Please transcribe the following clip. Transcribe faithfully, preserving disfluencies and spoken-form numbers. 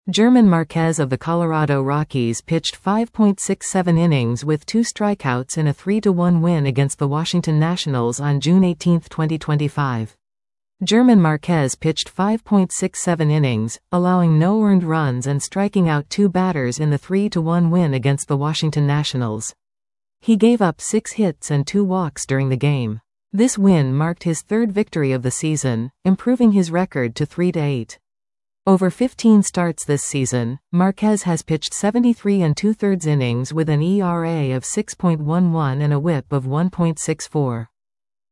German Marquez of the Colorado Rockies pitched five point six seven innings with two strikeouts in a three to one win against the Washington Nationals on June eighteenth, twenty twenty-five. German Marquez pitched five point six seven innings, allowing no earned runs and striking out two batters in the three to one win against the Washington Nationals. He gave up six hits and two walks during the game. This win marked his third victory of the season, improving his record to three to eight. Over fifteen starts this season, Marquez has pitched seventy-three and two-thirds innings with an E R A of six point one one and a whip of one point six four.